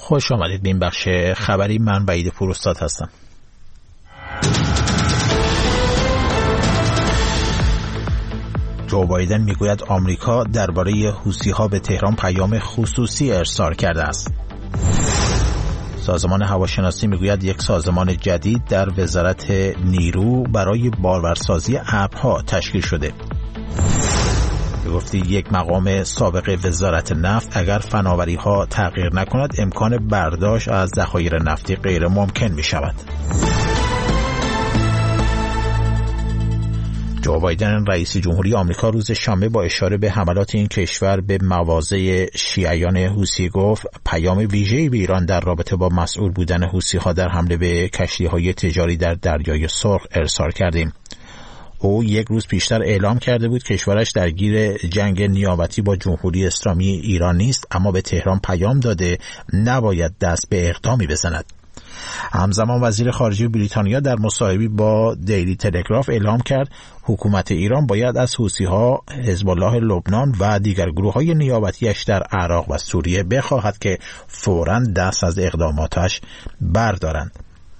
خوش آمدید به این بخش خبری. من وحید پوراستاد هستم. جو بایدن میگوید آمریکا درباره حوثی‌ها به تهران پیام خصوصی ارسال کرده است. سازمان هواشناسی میگوید یک سازمان جدید در وزارت نیرو برای بارورسازی ابرها تشکیل شده. گفتی یک مقام سابق وزارت نفت اگر فناوری‌ها تغییر نکند امکان برداشت از ذخایر نفتی غیر ممکن می شود. جو بایدن رئیس جمهوری آمریکا روز شنبه با اشاره به حملات این کشور به مواضع شیعیان حوثی گفت پیام ویژه‌ای به ایران در رابطه با مسئول بودن حوثی‌ها در حمله به کشتی‌های تجاری در دریای سرخ ارسال کردیم. او یک روز پیشتر اعلام کرده بود کشورش درگیر جنگ نیابتی با جمهوری اسلامی ایران نیست، اما به تهران پیام داده نباید دست به اقدامی بزند. همزمان وزیر خارجه بریتانیا در مصاحبه‌ای با دیلی تلگراف اعلام کرد حکومت ایران باید از حوثی‌ها، حزب الله لبنان و دیگر گروه‌های نیابتی‌اش در عراق و سوریه بخواهد که فوراً دست از اقداماتش بردارند.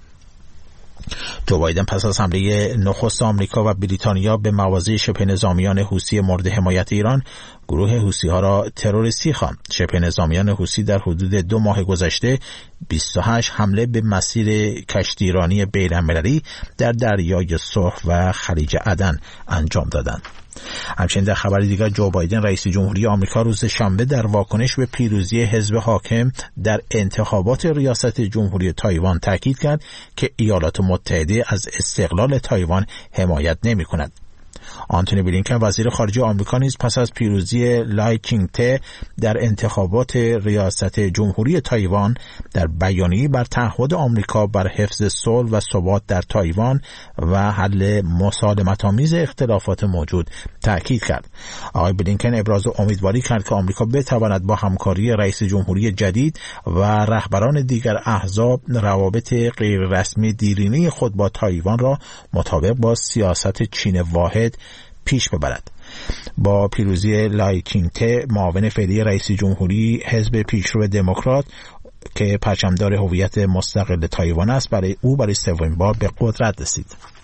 جو بایدن پس از حمله نخست آمریکا و بریتانیا به مواضع شبه نظامیان حوثی مورد حمایت ایران، گروه حوثی‌ها را تروریستی خواند. شبه نظامیان حوثی در حدود 2 ماه گذشته 28 حمله به مسیر کشتیرانی بین‌المللی در دریای سرخ و خلیج عدن انجام دادند. همچنین در خبر دیگر جو بایدن رئیس جمهوری آمریکا روز شنبه در واکنش به پیروزی حزب حاکم در انتخابات ریاست جمهوری تایوان تاکید کرد که ایالات متحده از استقلال تایوان حمایت نمی‌کند. آنتونی بلینکن وزیر خارجه آمریکا نیز پس از پیروزی لای چینگ-ته در انتخابات ریاست جمهوری تایوان در بیانیه‌ای بر تعهد آمریکا بر حفظ صلح و ثبات در تایوان و حل مسالمت‌آمیز اختلافات موجود تاکید کرد. آقای بلینکن ابراز امیدواری کرد که آمریکا بتواند با همکاری رئیس جمهوری جدید و رهبران دیگر احزاب روابط غیررسمی دیرینه خود با تایوان را مطابق با سیاست چین واحد پیش ببرد. با پیروزی لای چینگ-ته معاون فعلی رئیس جمهوری حزب پیشرو دموکرات که پرچمدار هویت مستقل تایوان است برای سومین بار به قدرت رسید.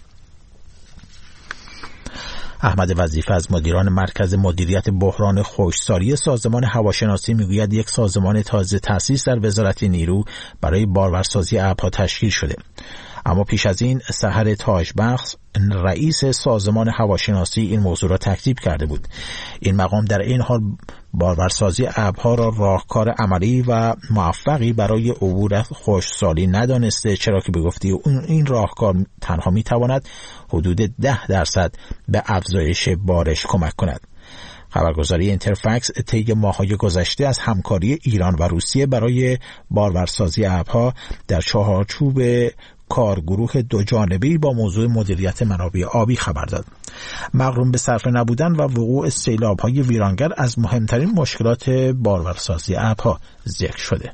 احمد وظیفه از مدیران مرکز مدیریت بحران خشکسالی سازمان هواشناسی میگوید یک سازمان تازه تأسیس در وزارت نیرو برای بارورسازی ابرها تشکیل شده. اما پیش از این سحر تاجبخش رئیس سازمان هواشناسی این موضوع را تکذیب کرده بود. این مقام در این حال بارورسازی ابرها را راهکار عملی و موفقی برای عبور از خشکسالی ندانسته، چرا که به گفته این راهکار تنها میتواند حدود 10% به افزایش بارش کمک کند. خبرگزاری اینترفکس طی ماه‌های گذشته از همکاری ایران و روسیه برای بارورسازی ابرها در چارچوب کارگروه دوجانبه‌ای با موضوع مدیریت منابع آبی خبر داد. مغروم به صرفه نبودن و وقوع سیلاب‌های ویرانگر از مهمترین مشکلات بارورسازی ابرها ذکر شده.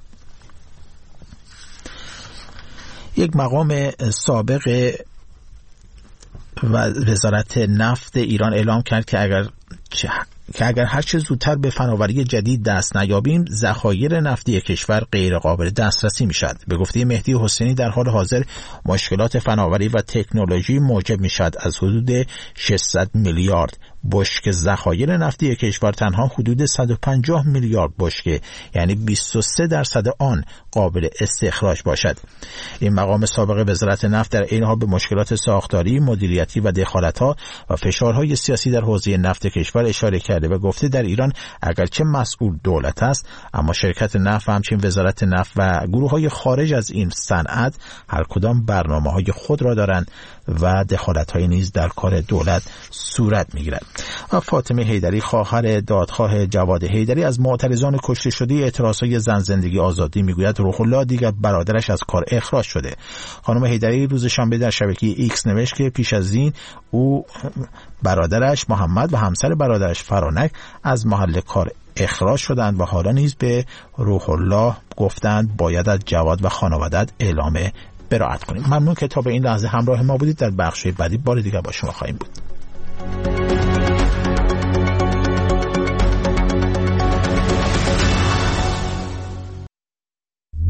یک مقام سابق وزارت نفت ایران اعلام کرد که اگر هر چه زودتر به فناوری جدید دست نیابیم ذخایر نفتی کشور غیر قابل دسترسی میشد. به گفته مهدی حسینی در حال حاضر مشکلات فناوری و تکنولوژی موجب میشد از حدود 600 میلیارد بشکه ذخایر نفتی کشور تنها حدود 150 میلیارد بشکه، یعنی 23% آن قابل استخراج باشد. این مقام سابق وزارت نفت در این حال به مشکلات ساختاری، مدیریتی و دخالت‌ها و فشارهای سیاسی در حوزه نفت کشور اشاره کرده و گفته در ایران اگرچه مسئول دولت است، اما شرکت نفت و همچنین وزارت نفت و گروه‌های خارج از این صنعت هر کدام برنامه‌های خود را دارند و دخالت‌های نیز در کار دولت صورت می‌گیرد. فاطمه حیدری خواهر دادخواه جواد حیدری از معترضان کشته شده اعتراضهای زن زندگی آزادی میگوید روح الله دیگر برادرش از کار اخراج شده. خانم حیدری روز شنبه در شبکه ایکس نوشت که پیش از این او، برادرش محمد و همسر برادرش فرانک از محل کار اخراج شدند و حالا نیز به روح الله گفتند باید از جواد و خانواده‌ات اعلام براءت کنیم. ممنون که تا به این لحظه همراه ما بودید. در بخش بعدی بار دیگر با شما خواهیم بود.